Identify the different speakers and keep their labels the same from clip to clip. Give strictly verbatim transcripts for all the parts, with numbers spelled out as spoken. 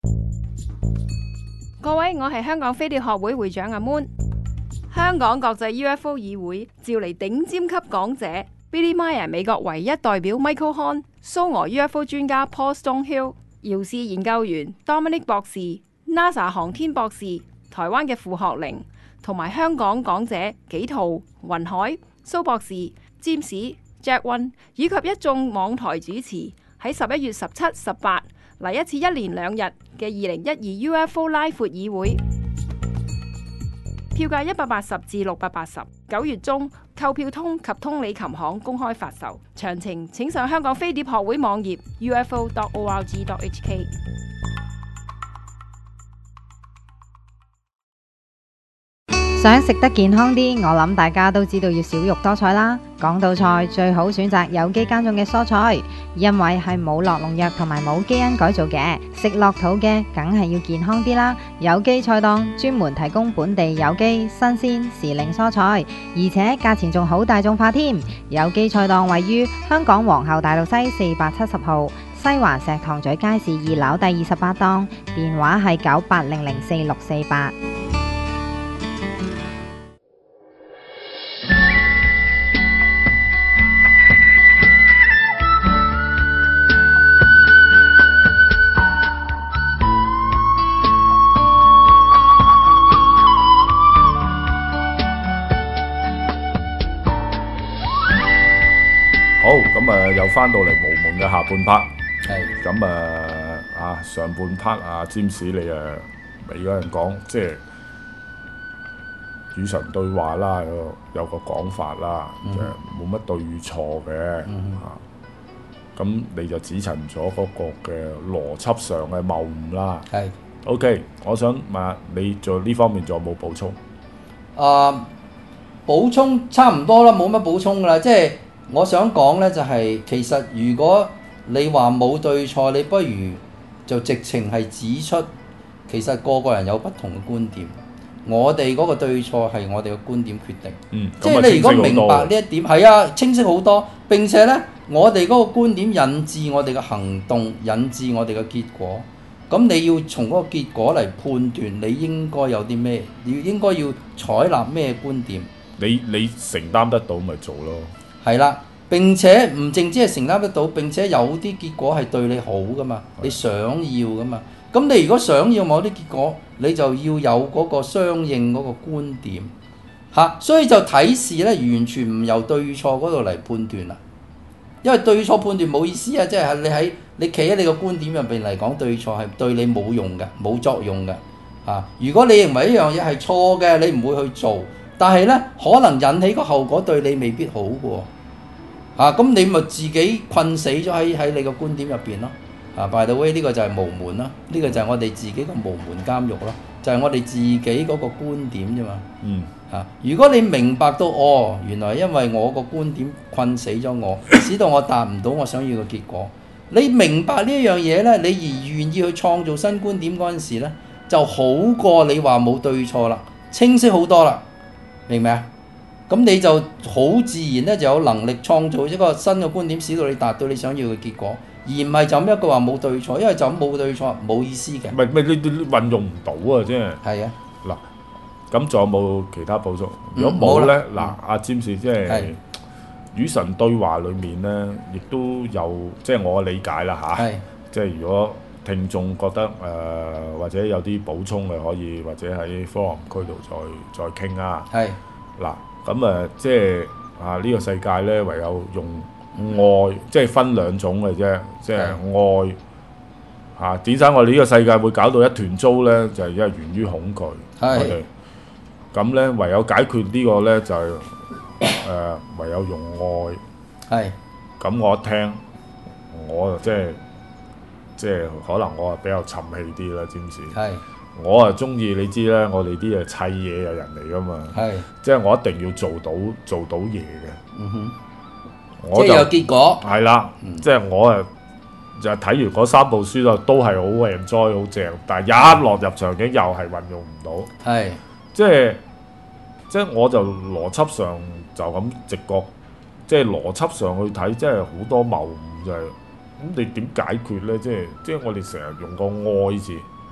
Speaker 1: 各位，我係香港飛碟學會會長阿 Moon。香港國際 U F O 議會召嚟頂尖級講者 Billy Meier 美國唯一代表 Michael Hahn、蘇俄 U F O 專家 Paul Stonehill、姚氏研究員 Dominic 博士、NASA 航天博士、台灣嘅傅學玲，同埋香港講者紀陶、雲海、蘇博士、詹士、Jack One 以及一眾網台主持喺十一月十七、十八嚟一次一連兩日嘅二零一二 U F O 拉闊議會，票價一百八十至六百八十，九月中購票通及通利琴行公開發售，詳情請上香港飛碟學會網頁 U F O dot org dot H K。
Speaker 2: 想食得健康啲，我諗大家都知道要少肉多菜啦。講到菜，最好選擇有機耕種嘅蔬菜，因為係冇落農藥同埋冇基因改造嘅，食落肚嘅梗係要健康啲啦。有機菜檔專門提供本地有機、新鮮、時令蔬菜，而且價錢仲好大眾化添。有機菜檔位於香港皇后大道西四百七十號，西環石塘咀街市二樓第二十八檔，電話係九八零零四六四八。
Speaker 3: 好，咁啊又翻到嚟無門嘅下半 part，
Speaker 4: 係
Speaker 3: 咁啊啊上半 part 啊，占士你啊尾嗰陣講，即係與神對話啦，有有個講法啦，就冇乜對與錯嘅嚇。咁你就指陳咗嗰個嘅邏輯上嘅謬誤啦。
Speaker 4: 係
Speaker 3: OK，我想問下你做呢方面仲有冇補充？
Speaker 4: 啊，補充差唔多啦，冇乜補充噶啦，即係。我想講呢，就係其實如果你話冇對錯，你不如就直情係指出，其實個個人有不同嘅觀點。我哋嗰個對錯係我哋嘅觀點決定。
Speaker 3: 嗯，
Speaker 4: 即係你如果明白呢一點，係啊，清晰好多。並且呢，我哋嗰個觀點引致我哋嘅行動，引致我哋嘅結果。咁你要從嗰個結果嚟判斷，你應該有啲咩，你應該要採納咩觀點。
Speaker 3: 你你承擔得到咪做咯？
Speaker 4: 係啦，並且唔淨止係承擔得到，並且有啲結果係對你好噶嘛，你想要噶嘛。咁你如果想要某啲結果，你就要有嗰個相應嗰個觀點嚇、啊。所以就睇事咧，完全唔由對錯嗰度嚟判斷啦。因為對錯判斷冇意思啊，即係你喺你企喺你個觀點入邊嚟講，對錯係對你冇用嘅，冇作用嘅嚇、啊。如果你認為一樣嘢係錯嘅，你唔會去做，但係咧可能引起個後果對你未必好嘅喎。啊，咁你咪自己困死咗喺喺你個觀點入邊咯。啊 by the way 呢個就係無門啦，呢、這個就係我哋自己個無門監獄咯，就係、是、我哋自己嗰個觀點啫嘛。嗯。啊，如果你明白到哦，原來因為我個觀點困死咗我，使到我達唔到我想要嘅結果。你明白呢一樣嘢呢，你而願意去創造新觀點嗰陣時呢，就好過你話冇對錯啦，清晰好多啦，明唔明啊？咁你就好自然咧，就有能力創造一個新嘅觀點，使到你達到你想要嘅結果，而唔係就咁一句話冇對錯，因為就咁冇對錯冇意思嘅。
Speaker 3: 唔係唔係，你你運用唔到啊！真係。係
Speaker 4: 啊。
Speaker 3: 嗱，咁仲有冇其他補充？如果冇咧，嗱，阿占士即係與神對話裡面咧，亦都有即係我嘅理解啦嚇。係。即係如果聽眾覺得誒、呃、或者有啲補充嘅，可以或者喺 forum 區度再再傾啊。係。嗱。咁誒、嗯，即係啊！呢、這個世界咧，唯有用愛，即係分兩種嘅啫，即係愛嚇。點解我哋呢個世界會搞到一團糟咧？就係、是、因為源於恐懼。係。我哋咁咧，唯有解決個呢個咧，就係、是、誒、呃，唯有用愛。係。咁我一聽，我就即係即係可能我係比較沉氣啲啦，知唔知？係。我啊中意你知啦，我哋啲誒砌嘢嘅人嚟噶嘛，係即係我一定要做到做到嘢嘅。嗯哼，我就即係有結果。係啦，嗯、即係我啊就睇完嗰三部書就都係好 enjoy 好正，但係一落入場景又係運用唔到。係即係即係我就邏輯上就咁直覺，即係邏輯上去睇，即係好多謬誤就係、是、咁。你點解決咧？即係即係我哋成日用個愛字。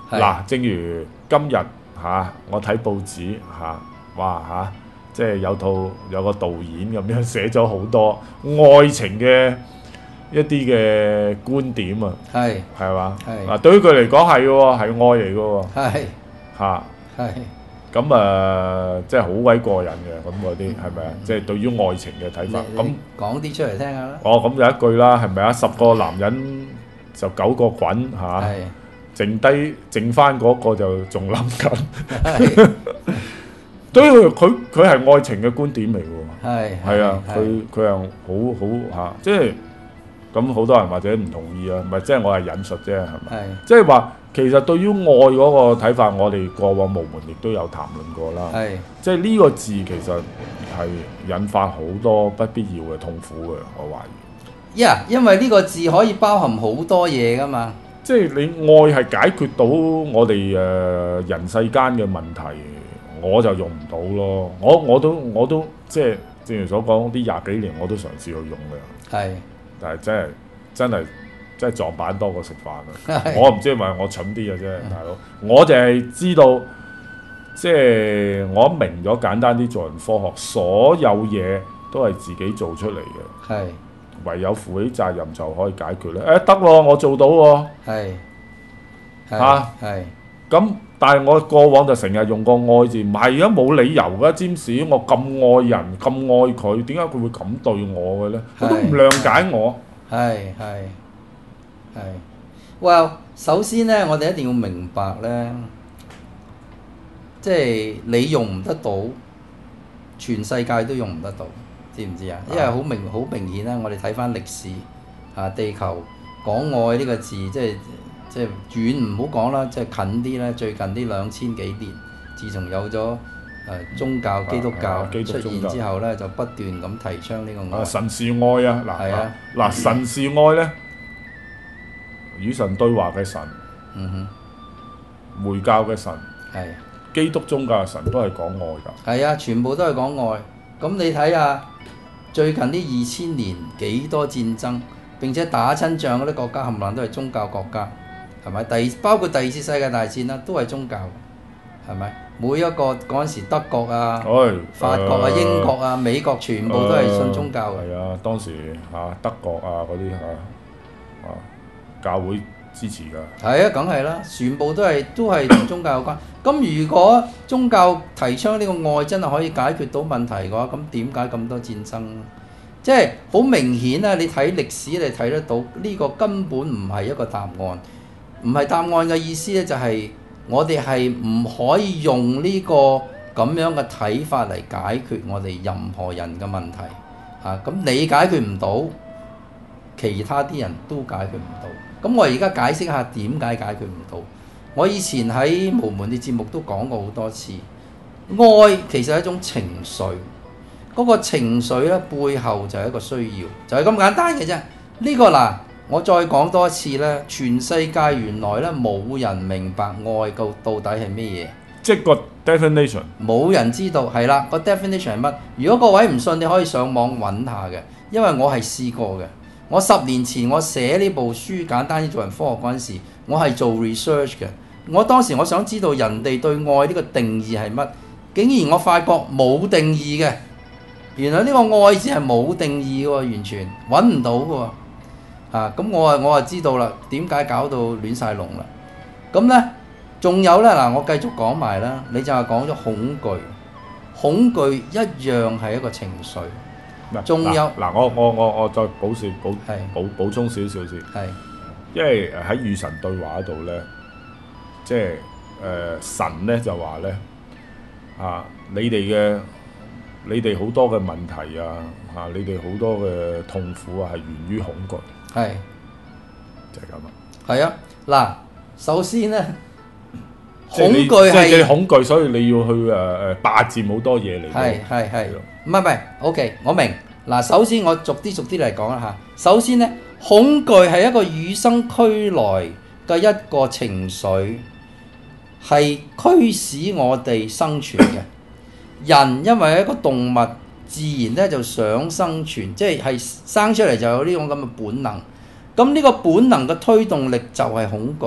Speaker 3: 嗱，正如今日嚇、啊，我睇報紙嚇、啊，哇嚇、啊，即係有套有個導演咁樣寫咗好多愛情嘅一啲嘅觀點啊，係係嘛？嗱，對於佢嚟講係嘅喎，係愛嚟嘅喎，係嚇，係咁啊，即係好鬼過癮嘅咁嗰啲係咪啊？即係對於愛情嘅睇法，咁
Speaker 4: 講啲出嚟聽下啦。
Speaker 3: 哦，咁有一句啦，係咪啊？十個男人就九個滾嚇，剩低剩翻嗰個就仲諗緊。對於佢佢係愛情嘅觀點嚟嘅喎，係係啊，佢佢係好好嚇，即係。咁好多人或者唔同意啊，唔係即係我係引述啫，係咪？即係話其實對於愛嗰個睇法，我哋過往無門亦都有談論過啦。係，即係呢個字其實係引發好多不必要嘅痛苦嘅，我懷疑。
Speaker 4: 呀，因為呢個字可以包含好多嘢噶嘛。
Speaker 3: 即係你愛係解決到我哋誒人世間嘅問題，我就用唔到咯。我我都我都即係正如所講，啲廿幾年我都嘗試去用嘅。係。但係真係真係真係撞板多過食飯啊！我唔知係咪我蠢啲嘅啫，大佬。我就係知道，即係我明咗簡單啲做人科學，所有嘢都係自己做出嚟嘅。係，唯有負起責任就可以解決咧。誒得喎，我做到喎。係，嚇係。咁但係我過往就成日用個愛字，唔係啊，冇理由㗎。詹士，我咁愛人，咁愛佢，點解佢會咁對我嘅咧？佢都唔諒解我。係係
Speaker 4: 係。Well，首先咧，我哋一定要明白咧，即係你用唔得到，全世界都用唔得到，知唔知啊？因為好明好明顯啦，我哋睇翻歷史啊，地球講愛呢個字，即係。即係遠唔好講啦，即係近啲咧。最近呢兩千幾年，自從有咗誒、呃、宗教基督教出現之後咧，就不斷咁提倡呢個愛。
Speaker 3: 神是愛啊！嗱係啊，嗱神是愛咧，與神對話嘅神，嗯哼，回教嘅神，係基督宗教嘅神都係講愛㗎。
Speaker 4: 係啊，全部都係講愛。咁你睇下最近呢二千年幾多戰爭，並且打親仗嗰啲國家冚唪唥都係宗教國家。係咪？第包括第二次世界大戰啦，都係宗教，係咪？每一個嗰陣時德國啊、哎、法國啊、呃、英國啊、美國全部都係信宗教嘅。
Speaker 3: 係、呃、啊，當時嚇、啊、德國啊嗰啲嚇啊教會支持㗎。
Speaker 4: 係啊，梗係啦，全部都係都係同宗教有關。咁如果宗教提倡呢個愛真係可以解決到問題嘅話，咁點解咁多戰爭？即係好明顯啊！你睇歷史你睇得到呢、呢個根本唔係一個答案。唔係答案嘅意思咧，就係我哋係唔可以用呢個咁樣嘅睇法嚟解決我哋任何人嘅問題嚇。咁、啊、你解決唔到，其他啲人都解決唔到。咁我而家解釋下點解解決唔到。我以前喺無門啲節目都講過好多次，愛其實係一種情緒，嗰、嗰個情緒咧背後就係一個需要，就係、係、咁簡單嘅啫。呢、呢個嗱。我再講多一次咧，全世界原來咧冇人明白愛到到底係咩嘢，
Speaker 3: 即係個 definition，
Speaker 4: 冇人知道係啦。個 definition 係乜？如果各位唔信，你可以上網揾下嘅，因為我係試過嘅。我十年前我寫呢部書簡單啲做人科學嗰陣時，我係做 research 嘅。我當時我想知道人哋對愛呢個定義係乜，竟然我發覺冇定義嘅。原來呢個愛字係冇定義嘅喎，完全揾唔到嘅喎。啊，咁我啊我啊知道啦，點解搞到亂晒龍啦？咁呢，仲有呢，嗱，我繼續講埋啦。你就係講咗恐懼，恐懼一樣係一個情緒。仲有
Speaker 3: 嗱，我我我我再補少補補補充少少先。係，因為喺與神對話嗰度呢，即係誒、呃、神呢就話呢，啊，你哋嘅你哋好多嘅問題啊，嚇、啊、你哋好多嘅痛苦啊，係源於恐懼。係，就係咁啊！
Speaker 4: 係啊，嗱，首先咧，恐懼係
Speaker 3: 即係恐懼，所以你要去誒誒霸佔好多嘢嚟。
Speaker 4: 係係係，唔係唔係 ，OK，我明。嗱，首先我逐啲逐啲嚟講啦嚇。首先咧，恐懼係一個與生俱來嘅一個情緒，係驅使我哋生存嘅。人因為一個動物。自然咧就想生存，即係係生出嚟就有呢種咁嘅本能。咁呢個本能嘅推動力就係恐懼。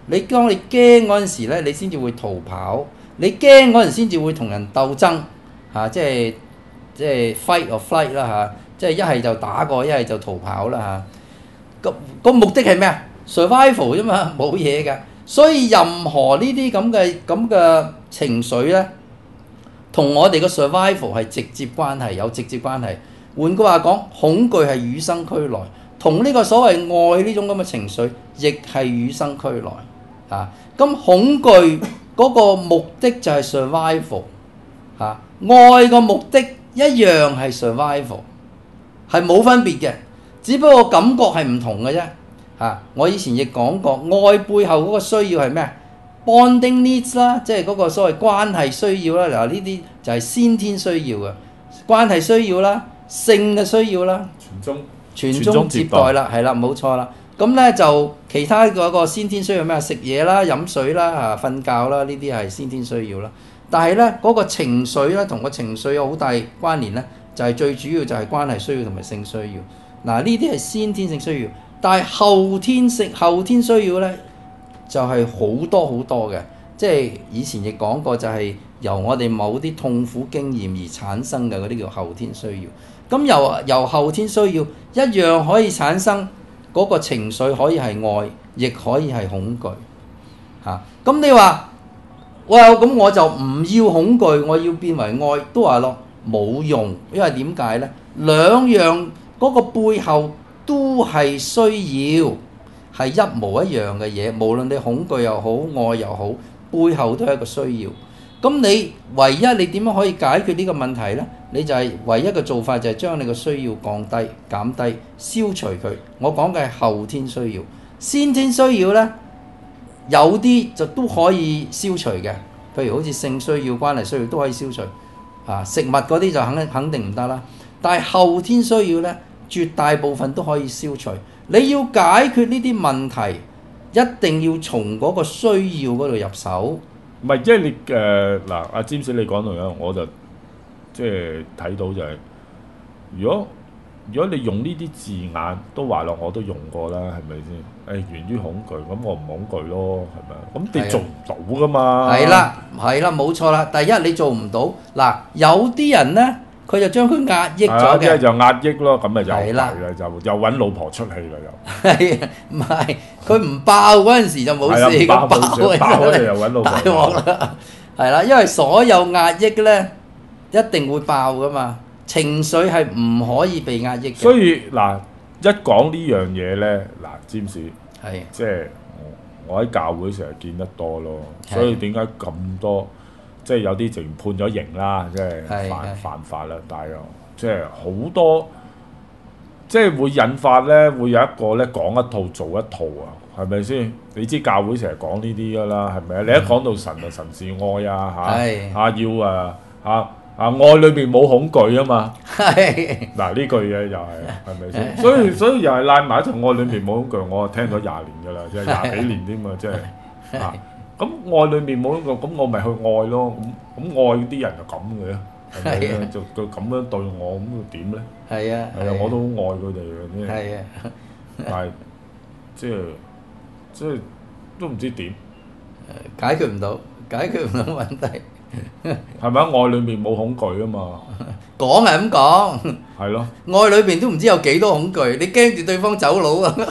Speaker 4: 你當你驚嗰陣時咧，你先至會逃跑。你驚嗰陣先至會同人鬥爭嚇、啊，即係即係 fight or flight 啦嚇，即係一係就打過，一係就逃跑啦嚇。咁、啊、個目的係咩啊 ？survival 啫嘛，冇嘢㗎。所以任何呢啲咁嘅咁嘅情緒咧，同我哋嘅 survival 係直接關係，有直接關係。換句話講，恐懼係與生俱來，同呢個所謂愛呢種咁嘅情緒，亦係與生俱來啊。咁恐懼嗰個目的就係 survival 嚇、啊，愛個目的一樣係 survival， 係冇分別嘅，只不過感覺係唔同嘅啫嚇。我以前亦講過，愛背後嗰個需要係咩 bonding needs 啦，即係嗰個所謂關係需要啦。嗱，呢啲就係先天需要嘅關係需要啦，性嘅需要啦，
Speaker 3: 傳宗
Speaker 4: 傳宗接代啦，係啦，冇錯啦。咁咧就其他嗰個先天需要咩？食嘢啦、飲水啦、嚇瞓覺啦，呢啲係先天需要啦。但係咧嗰個情緒咧，同個情緒有好大關聯咧，就係、是、最主要就係關係需要同埋性需要。嗱，呢啲係先天性需要，但係後天性後天需要咧就係、是、好多好多嘅。即係以前亦講過，就係由我哋某啲痛苦經驗而產生嘅嗰啲叫後天需要。咁由由後天需要一樣可以產生。嗰個情緒可以係愛，亦可以係恐懼嚇。咁、啊、你話，哇咁我就唔要恐懼，我要變為愛，都話咯冇用，因為點解呢？兩樣嗰個背後都係需要，係一模一樣嘅嘢。無論你恐懼又好，愛又好，背後都係一個需要。咁你唯一你點樣可以解決呢個問題呢？你就係唯一嘅做法就係將你個需要降低、減低、消除佢。我講嘅係後天需要，先天需要呢，有啲就都可以消除嘅，譬如好似性需要、關係需要都可以消除。啊，食物嗰啲就肯肯定唔得啦。但係後天需要呢，絕大部分都可以消除。你要解決呢啲問題，一定要從嗰個需要嗰度入手。
Speaker 3: 唔係，即係你誒嗱，阿詹士你講到樣，我就即係睇到就係、是，如果如果你用呢啲字眼都話落，我都用過啦，係咪先？誒、哎，源於恐懼，咁我唔恐懼咯，係咪？咁你做唔到噶嘛？
Speaker 4: 係啦，係啦，冇錯啦。第一你做唔到，嗱有啲人咧，佢就將佢壓抑咗嘅，
Speaker 3: 即係就壓抑咯，咁咪又係啦，
Speaker 4: 的
Speaker 3: 就又揾老婆出氣啦，又
Speaker 4: 係唔係？佢唔爆嗰陣時就冇事，咁爆嗰陣時
Speaker 3: 又揾老婆
Speaker 4: 大鑊啦，係啦，因為所有壓抑咧一定會爆噶嘛，情緒係唔可以被壓抑嘅。
Speaker 3: 所以嗱，一講呢樣嘢咧，嗱，詹士
Speaker 4: 係
Speaker 3: 即係我喺教會成日見得多咯，所以點解咁多？即係有啲淨判咗刑啦，即係犯犯法啦，但係又即係好多，即係會引發咧，會有一個咧講一套做一套啊，係咪先？你知教會成日講呢啲㗎啦，係咪啊？你一講到神啊，神是愛啊，嚇啊要啊嚇啊愛裏邊冇恐懼啊嘛，嗱呢句嘢又係係咪先？所以所以又係賴埋一齊，愛裏邊冇恐懼，我聽咗廿年㗎啦，即係廿幾年添嘛，即係啊。咁愛裏面冇一個，咁我咪去愛咯。咁咁愛啲人就咁嘅，係咪咧？就佢咁樣對我，咁點咧？
Speaker 4: 係啊，
Speaker 3: 係啊，我都好愛佢哋嘅，
Speaker 4: 係啊，
Speaker 3: 但係即係即係都唔知點
Speaker 4: 解決唔到，解決唔到問題。
Speaker 3: 係咪啊？愛裏面冇恐懼啊嘛。
Speaker 4: 講係咁講。
Speaker 3: 係咯。
Speaker 4: 愛裏邊都唔知有幾多恐懼，你驚住對方走佬啊？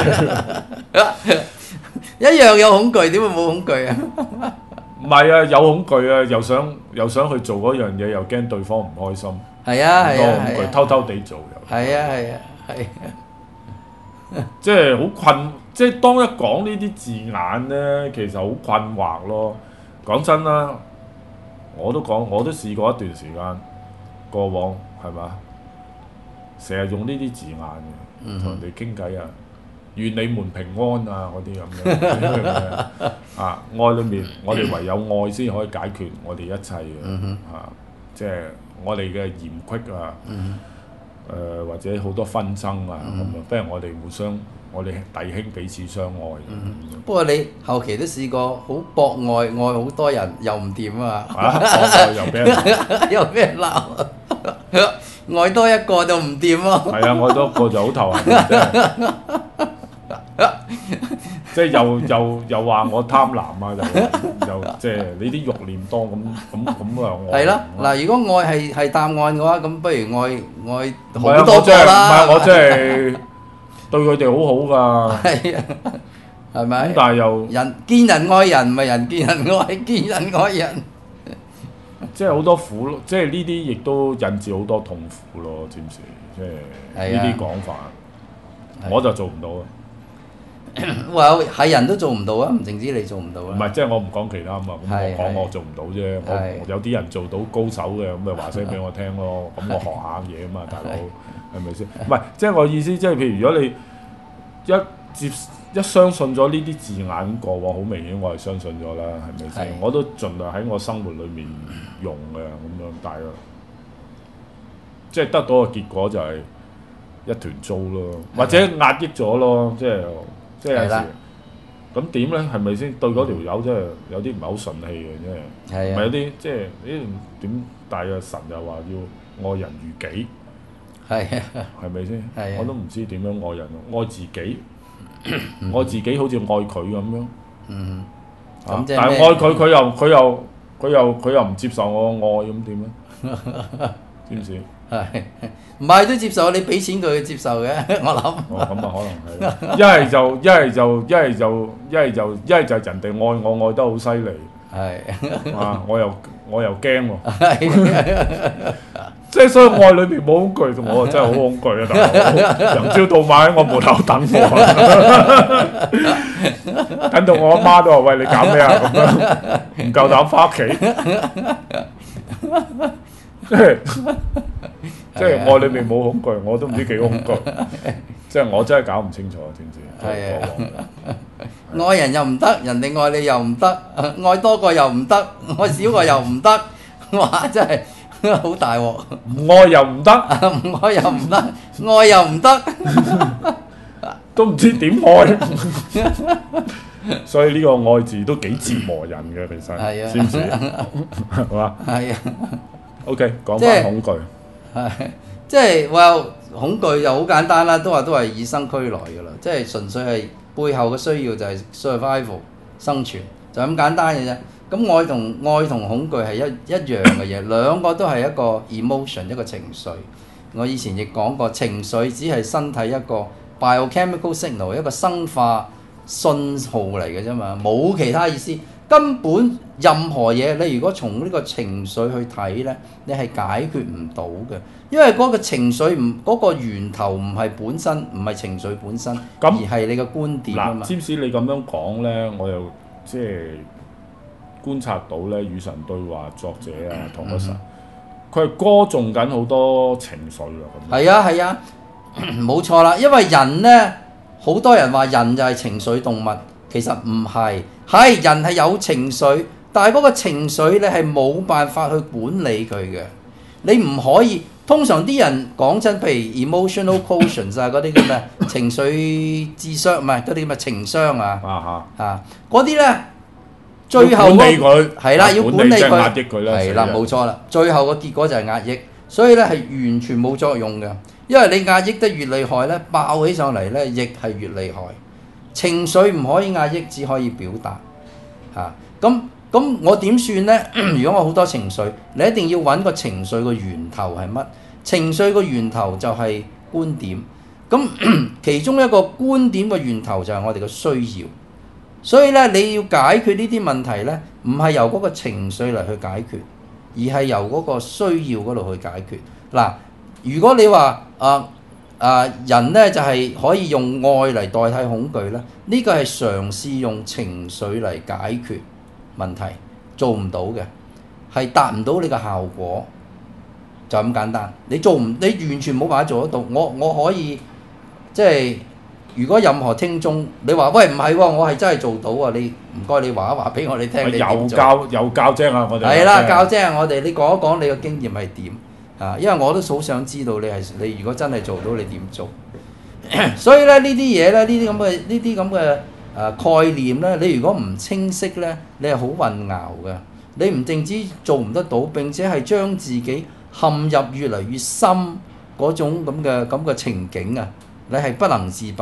Speaker 4: 一樣有恐懼，點會冇恐懼啊？
Speaker 3: 唔係啊，有恐懼啊，又想又想去做嗰樣嘢，又驚對方唔開心。
Speaker 4: 係啊係啊，
Speaker 3: 恐懼偷偷地做又。
Speaker 4: 係啊係啊係。
Speaker 3: 即係好困，即係當一講呢啲字眼咧，其實好困惑咯。講真啦，我都講，我都試過一段時間，過往係嘛，成日用呢啲字眼嘅，同人哋傾偈啊。願你們平安啊！嗰啲咁樣啊，愛裏面我哋唯有愛先可以解決我哋一切嘅、嗯、啊，即係我哋嘅嫌隙啊，誒、嗯呃、或者好多紛爭啊咁啊，不如我哋互相，我哋弟兄彼此相愛。嗯嗯、
Speaker 4: 不過你後期都試過好博愛，愛好多人又唔掂啊！
Speaker 3: 啊，又俾人
Speaker 4: 又俾人鬧，愛多一個就唔掂咯。
Speaker 3: 係啊，愛多一個就好頭痕。 即係又又又話我貪婪啊，又又即係你啲慾念多咁咁咁啊！
Speaker 4: 係咯，嗱，如果愛係係答案嘅話，咁不如愛愛
Speaker 3: 唔係啊
Speaker 4: 好多個啦。
Speaker 3: 唔係我真係對佢哋好好㗎。
Speaker 4: 係啊，係咪？
Speaker 3: 咁但係又
Speaker 4: 人見人愛人，唔係人見人愛，見人愛人。
Speaker 3: 即係好多苦咯，即係呢啲亦都引致好多痛苦咯，知唔知？即係呢啲講法，我就做唔到啊！
Speaker 4: 哇，係人都做唔到啊，唔淨止你做唔到啊。
Speaker 3: 唔係，即係我唔講其他啊嘛，咁我講我做唔到啫。我有啲人做到高手嘅，咁咪話聲俾我聽咯。咁我學下嘢啊嘛，大佬係咪先？唔係，即係我意思，即係譬如如果你一接一相信咗呢啲字眼過往，好明顯我係相信咗啦，係咪先？我都盡量喺我生活裡面用嘅咁樣，但係即係得到嘅結果就係一團糟咯，或者壓抑咗咯，即係。即係有時咁點咧？係咪先對嗰條友真係有啲唔係好順氣嘅，真係。唔係有啲即係呢點？但係神又話要愛人如己，
Speaker 4: 係啊，
Speaker 3: 係咪先？
Speaker 4: 係啊，
Speaker 3: 我都唔知點樣愛人，愛自己，愛自己好似愛佢咁樣。
Speaker 4: 嗯，
Speaker 3: 咁即係但係愛佢，佢又佢又佢又佢又唔接受我愛咁點咧？知唔知？
Speaker 4: 係，唔係都接受，你俾錢佢佢接受嘅，我諗。
Speaker 3: 哦，咁啊，可能係。一係就一係就一係就一係就一係就人哋愛我愛得好犀利。
Speaker 4: 係。
Speaker 3: 啊！我又我又驚喎。即係所以愛裏邊冇恐懼，我真係好恐懼啊！大佬，由朝到晚喺我門口等我，等到我阿媽都話：喂，你搞咩啊？咁樣唔夠膽翻屋企。即係即係愛裏面冇恐懼，我都唔知幾恐懼。即係我真係搞唔清楚，知唔知？
Speaker 4: 係啊，愛人又唔得，人哋愛你又唔得，愛多個又唔得，愛少個又唔得，哇！真係好大鑊。
Speaker 3: 唔愛又唔得，
Speaker 4: 唔愛又唔得，愛又唔得，
Speaker 3: 都唔知點愛。所以呢個愛字都幾折磨人嘅，其實，知唔知？係嘛？
Speaker 4: 係啊。
Speaker 3: O.K. 講翻恐懼，
Speaker 4: 係即係話恐懼就好簡單啦，都話都係與生俱來㗎啦，即係純粹係背後嘅需要就係 survival 生存，就咁簡單嘅啫。咁愛同愛同恐懼係一一樣嘅嘢，兩個都係一個 emotion 一個情緒。我以前亦講過，情緒只係身體一個 biochemical signal 一個生化信號嚟嘅啫嘛，冇其他意思。根本任何嘢，你如果從呢個情緒去睇呢，你係解決唔到嘅，因為嗰個情緒唔嗰個源頭唔係本身，唔係情緒本身，而係你嘅觀點啊嘛。
Speaker 3: 嗱，知唔知你咁樣講呢？我又即係觀察到呢，與神對話作者啊，同一神，佢係、嗯、歌頌緊好多情緒啊咁。
Speaker 4: 係啊係啊，冇錯啦，因為人呢，好多人話人就係情緒動物。其實唔係，係人係有情緒，但係嗰個情緒你係冇辦法去管理佢嘅。你唔可以，通常啲人講真，譬如 emotional quotient 啊，嗰啲叫咩情緒智商，唔係嗰啲叫咩情商啊，啊嗰啲呢，最後
Speaker 3: 管理佢
Speaker 4: 係啦，要管理佢，
Speaker 3: 壓抑佢啦，
Speaker 4: 係啦，冇錯啦。最後個結果就係壓抑，所以呢係完全冇作用嘅，因為你壓抑得越厲害呢，爆起上嚟呢亦係越厲害。情緒唔可以壓抑，只可以表達嚇。咁、啊、咁我點算呢？如果我好多情緒，你一定要揾個情緒個源頭係乜？情緒個源頭就係觀點。咁其中一個觀點嘅源頭就係我哋嘅需要。所以咧，你要解決呢啲問題呢，唔係由嗰個情緒嚟去解決，而係由嗰個需要嗰度去解決。嗱，如果你話啊，啊！人咧就係、是、可以用愛嚟代替恐懼咧，呢、這個係嘗試用情緒嚟解決問題，做唔到嘅，係達唔到你嘅效果，就咁簡單。你做唔，你完全冇辦法做得到。我我可以即係，如果任何聽眾你話喂唔係喎，我係真係做到啊！你唔該你話一話俾我哋聽，你點做？
Speaker 3: 又教又教精啊！我哋
Speaker 4: 係啦，教精我哋，你講一講你嘅經驗係點？啊，因為我都好想知道你係你如果真係做到你點做，所以咧呢啲嘢咧呢啲咁嘅呢啲咁嘅誒概念咧，你如果唔清晰咧，你係好混淆嘅。你唔淨止做唔得到，並且係將自己陷入越嚟越深嗰種咁嘅咁嘅情景啊，你係不能自拔。呢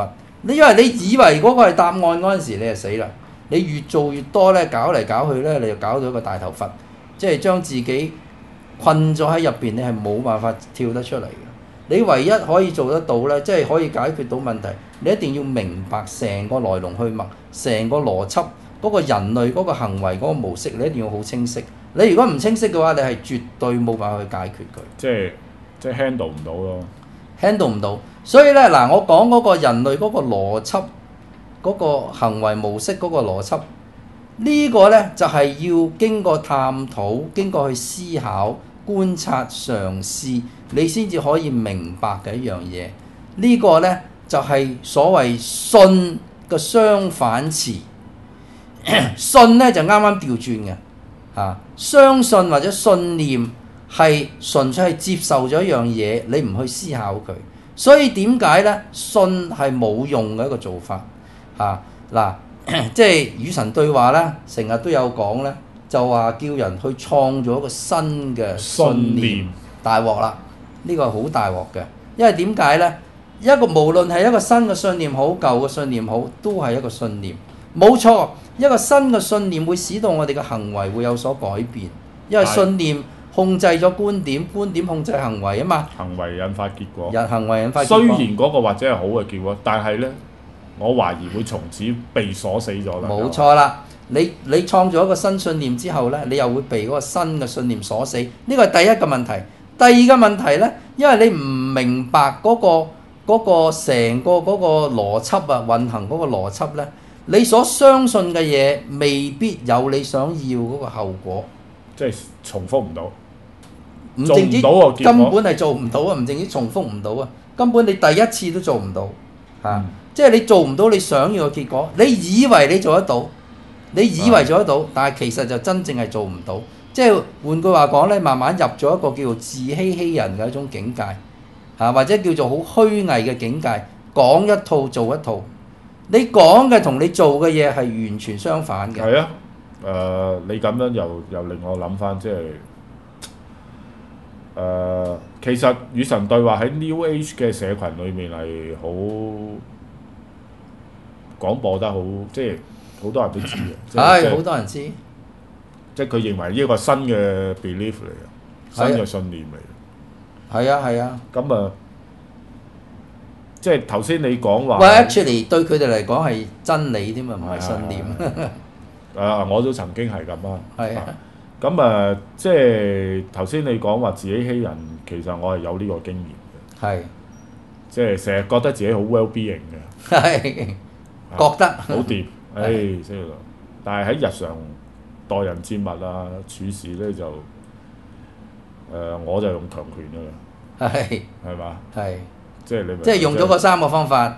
Speaker 4: 你因為你以為嗰個係答案嗰陣時，你就死啦。你越做越多咧，搞嚟搞去咧，你就搞到一個大頭佛，即係將自己困咗喺入邊，你係冇辦法跳得出嚟嘅。你唯一可以做得到咧，即係可以解決到問題，你一定要明白成個來龍去脈，成個邏輯，嗰個人類嗰個行為嗰個模式，你一定要好清晰。你如果唔清晰嘅話，你係絕對冇辦法去解決佢。
Speaker 3: 即係即係 handle 唔到咯
Speaker 4: handle 唔到。所以咧嗱，我講嗰個人類嗰個邏輯，嗰個行為模式嗰個邏輯，呢個咧就係要經過探討，經過去思考、觀察、嘗試，你先至可以明白嘅一樣嘢。呢個咧就係所謂信嘅相反詞。信咧就啱啱調轉嘅。啊，相信或者信念係純粹係接受咗一樣嘢，你唔去思考佢，所以點解呢？信係冇用嘅一個做法。啊，嗱，即係與神對話呢，成日都有講呢，就話叫人去創造一個新嘅信念，大鑊啦！呢個係好大鑊嘅，因為點解呢？一個無論係一個新嘅信念好，舊嘅信念好，都係一個信念，冇錯。一個新嘅信念會使到我哋嘅行為會有所改變，因為信念控制咗觀點，觀點控制行為啊嘛。
Speaker 3: 行為引發結果。
Speaker 4: 人行為引發結
Speaker 3: 果。雖然嗰個或者係好嘅結果，但係呢，我懷疑會從此被鎖死咗啦。
Speaker 4: 冇錯啦，你你創造一個新信念之後呢，你又會被嗰個新嘅信念鎖死。呢個係第一個問題。第二個問題呢，因為你唔明白嗰個嗰個成個嗰個邏輯啊，運行嗰個邏輯呢。你所相信嘅嘢未必有你想要嗰個後果，
Speaker 3: 即係重複唔到，
Speaker 4: 唔淨止根本係做唔到啊！唔淨止重複唔到啊，根本你第一次都做唔到嚇，啊嗯、即係你做唔到你想要嘅結果。你以為你做得到，你以為做得到，嗯、但係其實就真正係做唔到。即係換句話講咧，慢慢入咗一個叫做自欺欺人嘅一種境界嚇、啊，或者叫做好虛偽嘅境界，講一套做一套。你講嘅同你做嘅嘢係完全相反嘅。
Speaker 3: 係啊，誒、呃，你咁樣又又令我諗翻，即係誒，其實與神對話喺 New Age 嘅社群裏面係好廣播得好，即係好多人都知嘅。
Speaker 4: 係好多人知。
Speaker 3: 即係佢認為呢一個新嘅 belief 嚟嘅，新嘅信念嚟嘅。
Speaker 4: 係啊係啊。
Speaker 3: 咁啊。即係頭先你講話，
Speaker 4: 喂 actually 對佢哋嚟講係真理添嘛，唔係信念。
Speaker 3: 啊，我都曾經係咁啊。
Speaker 4: 係啊。
Speaker 3: 咁啊，即係頭先你講話自己欺人，其實我係有呢個經驗嘅。係。即係成日覺得自己好 well-being 嘅。
Speaker 4: 係。覺得。好
Speaker 3: 掂，誒，即係，但係喺日常待人接物啊、處事咧就，誒，我就用強權㗎啦。係。係嘛？係。即係你，
Speaker 4: 即係用咗嗰三個方法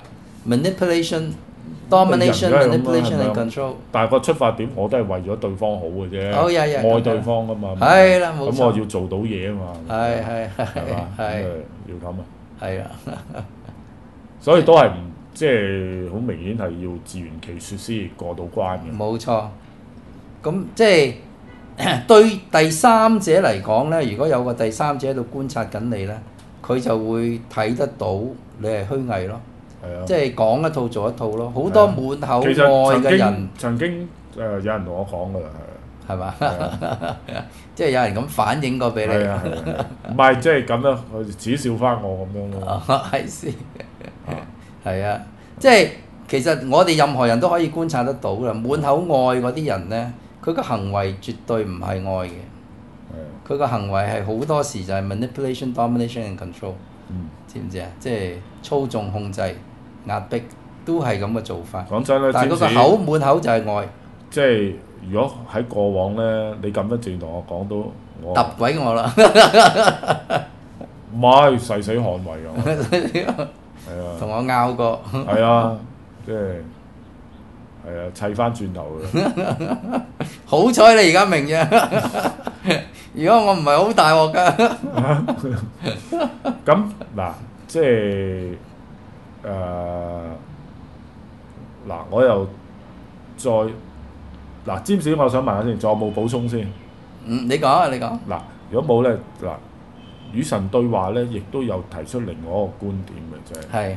Speaker 4: ，manipulation、domination、manipulation and control。
Speaker 3: 但係個出發點我都係為咗對方好嘅啫，
Speaker 4: 好呀呀，
Speaker 3: 愛對方㗎嘛。
Speaker 4: 係啦，冇錯。
Speaker 3: 咁我要做到嘢啊嘛。
Speaker 4: 係係係嘛，
Speaker 3: 係要咁啊。
Speaker 4: 係啊，
Speaker 3: 所以都係唔即係好明顯係要自圓其説先過到關嘅。
Speaker 4: 冇錯。咁即係對第三者嚟講咧，如果有個第三者喺度觀察緊你咧。佢就會睇得到你係虛偽咯，
Speaker 3: 係啊，
Speaker 4: 即係講一套做一套咯。好多滿口愛嘅人，
Speaker 3: 曾經誒有人同我講㗎啦，係
Speaker 4: 係嘛？即係有人咁反映過俾你，
Speaker 3: 唔係即係咁樣，佢恥笑翻我咁樣咯。
Speaker 4: 係先，係啊，即係其實我哋任何人都可以觀察得到㗎。滿口愛嗰啲人咧，佢個行為絕對唔係愛嘅。佢個行為係好多時就係 manipulation、domination and control，嗯、知唔知啊？即係操縱、控制、壓迫，都係咁嘅做法。
Speaker 3: 講真咧，
Speaker 4: 但係嗰個口滿口就係愛。
Speaker 3: 即係如果喺過往咧，你咁樣正同我講到我
Speaker 4: 揼鬼我啦！
Speaker 3: 唔係誓死捍衛㗎，係啊，
Speaker 4: 同我拗過。
Speaker 3: 係啊，即係係啊，砌翻轉頭嘅。
Speaker 4: 好彩你而家明啫。如果我唔係好大鑊㗎，
Speaker 3: 咁嗱，即係誒嗱，我又再嗱，詹士，我想問下先，仲有冇補充先？
Speaker 4: 嗯，你講啊，你講。
Speaker 3: 嗱，如果冇咧，嗱，與神對話咧，亦都有提出另外一個觀點嘅，就係、
Speaker 4: 係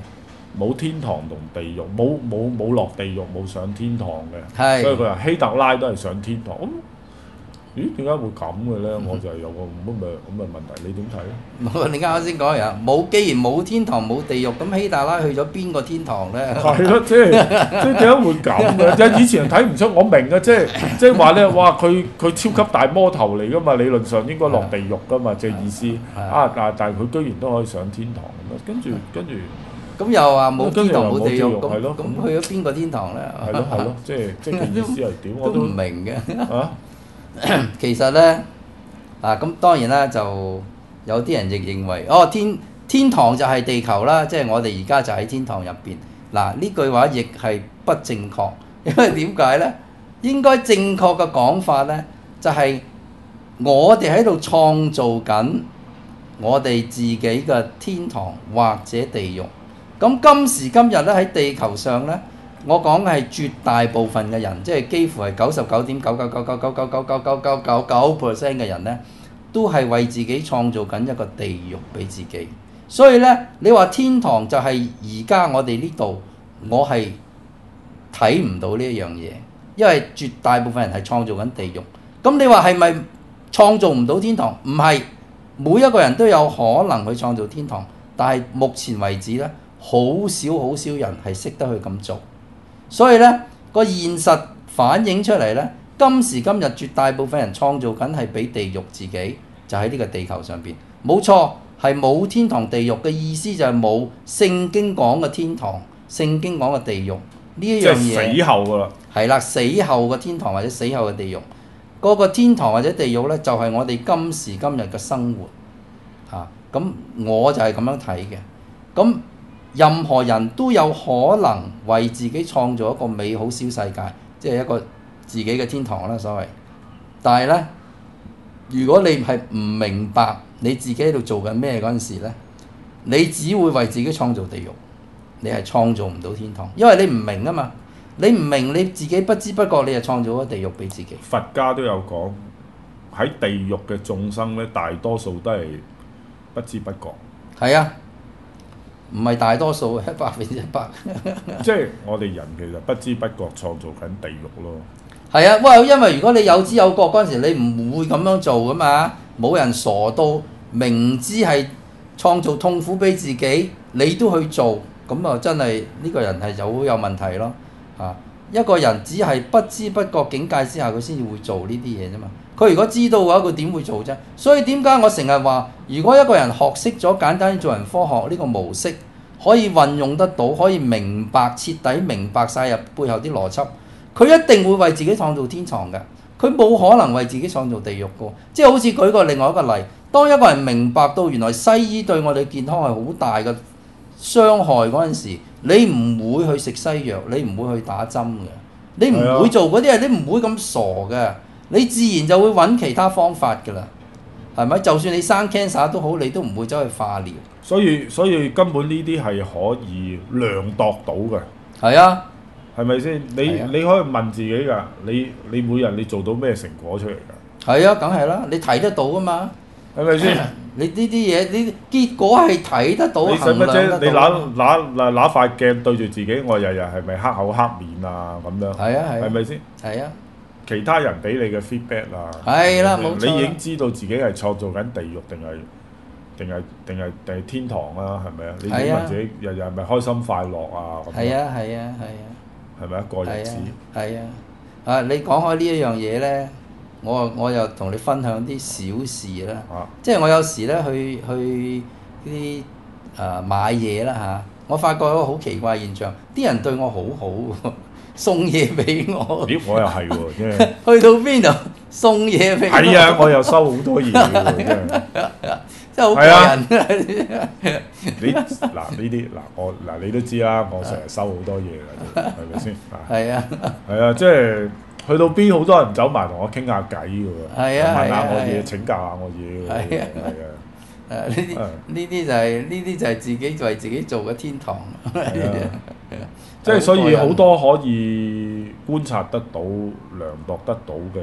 Speaker 3: 冇天堂同地獄，冇冇冇落地獄，冇上天堂嘅。
Speaker 4: 係
Speaker 3: 所以佢話希特拉都係上天堂。咁咦點解會咁嘅咧？我就係有個咁嘅咁嘅問題，你點睇咧？
Speaker 4: 冇，你啱啱先講呀，冇既然冇天堂冇地獄，咁希特拉去咗邊個天堂咧？
Speaker 3: 係咯，即係即係點解會咁嘅？即係以前人睇唔出，我明嘅，即係即係話咧，哇！佢佢超級大魔頭嚟噶嘛，理論上應該落地獄噶嘛，即係意思啊！但但係佢居然都可以上天堂咁樣，跟住跟住。
Speaker 4: 咁又話冇天堂冇地獄，咁
Speaker 3: 咁
Speaker 4: 咁去咗邊個天堂咧？
Speaker 3: 係咯係咯，即係即係意思係點？我
Speaker 4: 都唔明嘅。
Speaker 3: 啊，
Speaker 4: 其實咧，啊咁當然啦，就有啲人亦認為，哦天天堂就係地球啦，即係我哋而家就喺天堂入邊。嗱呢句話亦係不正確，因為點解咧？應該正確嘅講法咧，就係我哋喺度創造緊我哋自己嘅天堂或者地獄。咁今時今日咧喺地球上咧，我講嘅係絕大部分嘅人，即係幾乎係九十九點九九九九九九九九九九九九 percent 嘅人咧，都係為自己創造緊一個地獄俾自己。所以咧，你話天堂就係而家我哋呢度，我係睇唔到呢一樣嘢，因為絕大部分人係創造緊地獄。咁你話係咪創造唔到天堂？唔係，每一個人都有可能去創造天堂，但係目前為止咧，好少好少人係識得去咁做，所以呢個現實反映出嚟呢，今時今日絕大部分人創造緊係俾地獄自己，就喺呢個地球上邊。冇錯，係冇天堂地獄嘅意思就係冇聖經講嘅天堂、聖經講嘅地獄呢一樣嘢。
Speaker 3: 即係死後㗎啦。
Speaker 4: 係啦，死後嘅天堂或者死後嘅地獄，嗰個天堂或者地獄呢，就係我哋今時今日嘅生活嚇。咁我就係咁樣睇嘅。咁任何人都有可能為自己創造一個美好小世界，即係一個自己嘅天堂啦，所謂。但係呢，如果你係唔明白你自己喺度做緊咩嗰陣時呢，你只會為自己創造地獄，你係創造唔到天堂，因為你唔明啊嘛。你唔明你自己不知不覺你就創造咗地獄俾自己。
Speaker 3: 佛家都有講喺地獄嘅眾生咧，大多數都係不知不覺。
Speaker 4: 係啊。唔係大多數，一百分之一百。
Speaker 3: 即係我哋人其實不知不覺創造緊地獄咯。
Speaker 4: 係啊，喂，因為如果你有知有覺嗰陣時，你唔會咁樣做噶嘛。冇人傻到明知係創造痛苦俾自己，你都去做，咁啊真係呢個人係就好有問題咯。啊，一個人只係不知不覺境界之下，佢先至會做呢啲嘢啫嘛。佢如果知道嘅話，佢點會做啫？所以點解我成日話，如果一個人學識咗簡單做人科學呢個模式，可以運用得到，可以明白徹底明白晒入背後啲邏輯，佢一定會為自己創造天堂嘅。佢冇可能為自己創造地獄嘅。即係好似舉個另外一個例，當一個人明白到原來西醫對我哋健康係好大嘅傷害嗰陣時，你唔會去食西藥，你唔會去打針嘅，你唔會做嗰啲嘢，你唔會咁傻嘅。你自然就會揾其他方法㗎啦，係咪？就算你生 cancer 都好，你都唔會走去化療。
Speaker 3: 所以所以根本呢啲係可以量度到嘅。
Speaker 4: 係啊，
Speaker 3: 係咪先？你、啊、你可以問自己㗎，你你每日你做到咩成果出嚟㗎？
Speaker 4: 係啊，梗係啦，你睇得到㗎嘛？
Speaker 3: 係咪先？
Speaker 4: 你呢啲嘢，你結果係睇得到，
Speaker 3: 你使乜啫？你
Speaker 4: 拿
Speaker 3: 拿拿拿塊鏡對住自己，我日日係咪黑口黑面啊？咁樣
Speaker 4: 係啊係，
Speaker 3: 係咪先？
Speaker 4: 係啊。
Speaker 3: 其他人俾你嘅 feedback 啊，
Speaker 4: 係啦，冇錯。
Speaker 3: 你已經知道自己係創造緊地獄定係定係定係定係天堂啊？係咪啊？你問自己日日係咪開心快樂啊？咁
Speaker 4: 係啊係啊係啊，
Speaker 3: 係咪一個日子？
Speaker 4: 係啊，啊你講開呢一樣嘢咧，我我又同你分享啲小事啦。啊、即係我有時咧去去啲誒買嘢啦嚇，我發覺一個好奇怪現象，啲人對我好好喎。送嘢俾我，
Speaker 3: 咦！我又係喎，真係
Speaker 4: 去到邊度送嘢俾我？
Speaker 3: 係啊，我又收好多嘢喎，真係
Speaker 4: 真係好過癮。
Speaker 3: 你嗱呢啲嗱我嗱你都知啦，我成日收好多嘢㗎，係咪先？
Speaker 4: 係啊，
Speaker 3: 係啊，即係去到邊好多人走埋同我傾下偈㗎喎，
Speaker 4: 係啊，
Speaker 3: 問下我嘢，請教下我嘢㗎，係啊，
Speaker 4: 誒呢啲呢啲就係呢啲就係自己為自己做嘅天堂。
Speaker 3: 即係所以好多可以觀察得到、量度得到嘅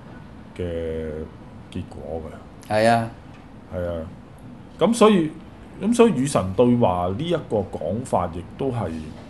Speaker 3: 嘅結果嘅。
Speaker 4: 係啊，
Speaker 3: 係啊。咁所以咁所以與神對話呢一個講法，亦都係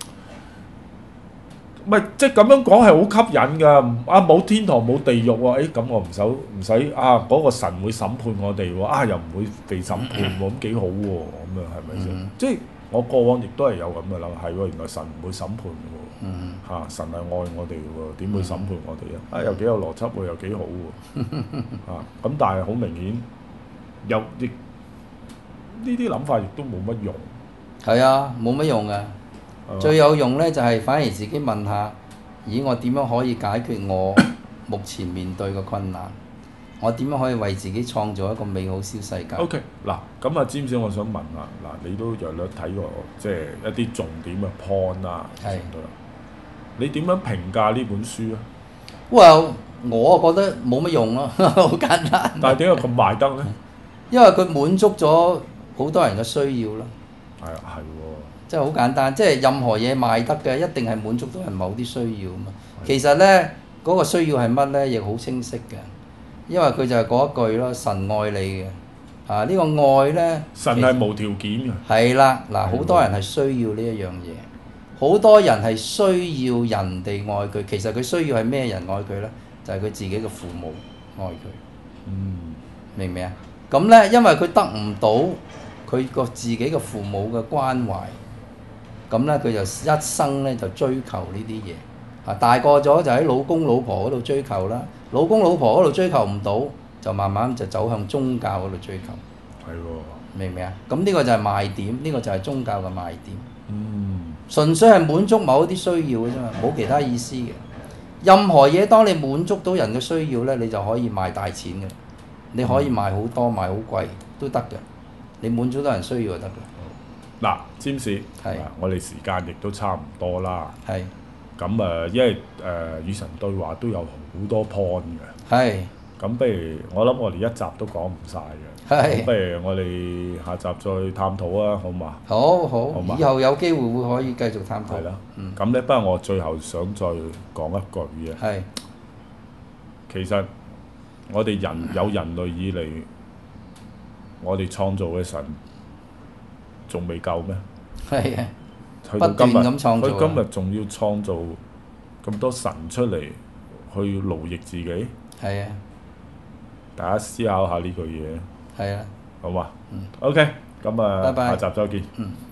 Speaker 3: 唔係即係咁樣講係好吸引㗎？啊，冇天堂冇地獄喎，誒咁我唔使唔使啊嗰、嗰個神會審判我哋喎，啊又唔會被審判喎，咁幾好喎，咁樣係咪先？嗯、即係我過往亦都係有咁嘅諗，係喎，原來神唔會審判嘅喎。嗯，嚇、啊、神係愛我哋喎，點會審判我哋啊？啊，又幾有邏輯喎，又幾好喎，嚇咁、啊，但係好明顯，又亦呢啲諗法亦都冇乜用。
Speaker 4: 係啊，冇乜用㗎。最有用咧就係反而自己問下，咦我點樣可以解決我目前面對嘅困難？我點樣可以為自己創造一個美好小世界
Speaker 3: ？OK， 嗱咁啊，詹先，我想問下，嗱你都略略睇過即係一啲重點嘅 point 啦，係。你點樣評價呢本書啊？
Speaker 4: 哇！我覺得冇乜用咯，好簡單。
Speaker 3: 但係點解咁賣得咧？
Speaker 4: 因為佢滿足咗好多人嘅需要咯。
Speaker 3: 係啊，係喎。
Speaker 4: 即係好簡單，即係任何嘢賣得嘅，一定係滿足到人某啲需要啊嘛。其實咧，嗰個需要係乜咧，亦好清晰嘅。因為佢就係嗰一句咯，神愛你嘅。啊，呢個愛咧，
Speaker 3: 神係無條件嘅。
Speaker 4: 係啦，嗱，好多人係需要呢一樣嘢。好多人係需要人哋愛佢，其實佢需要係咩人愛佢呢？就係、是、佢自己嘅父母愛佢。嗯，明唔明啊？咁呢，因為佢得唔到佢個自己嘅父母嘅關懷，咁呢，佢就一生呢就追求呢啲嘢。啊，大個咗就喺老公老婆嗰度追求啦，老公老婆嗰度追求唔到，就慢慢就走向宗教嗰度追求。
Speaker 3: 係喎，
Speaker 4: 明唔明啊？咁呢個就係賣點，呢、呢個就係宗教嘅賣點。
Speaker 3: 嗯。
Speaker 4: 純粹係滿足某一啲需要嘅啫嘛，冇其他意思嘅。任何嘢當你滿足到人嘅需要呢，你就可以賣大錢嘅。你可以賣好多、賣好貴都得嘅。你滿足到人需要就得嘅。
Speaker 3: 嗱，詹士，
Speaker 4: 係
Speaker 3: 我哋時間亦都差唔多啦。
Speaker 4: 係。
Speaker 3: 咁誒，因為誒與神對話都有好多 point 嘅。
Speaker 4: 係。
Speaker 3: 咁不如我諗我哋一集都講唔晒嘅。係。不如我哋下集再探討啊，好嘛？
Speaker 4: 好好。好嘛？以後有機會會可以繼續探討。
Speaker 3: 係啦。嗯。咁咧，不過我最後想再講一句嘅。
Speaker 4: 係。
Speaker 3: 其實我哋人有人類以嚟，我哋創造嘅神仲未夠咩？
Speaker 4: 係啊。
Speaker 3: 去到今日，
Speaker 4: 不斷咁創造。
Speaker 3: 佢今日仲要創造咁多神出嚟，去勞役自己。
Speaker 4: 係啊。
Speaker 3: 大家思考下呢句嘢。
Speaker 4: 係啊。
Speaker 3: 好嘛？嗯。OK，咁啊，
Speaker 4: 拜拜。
Speaker 3: 下集再見。
Speaker 4: 嗯。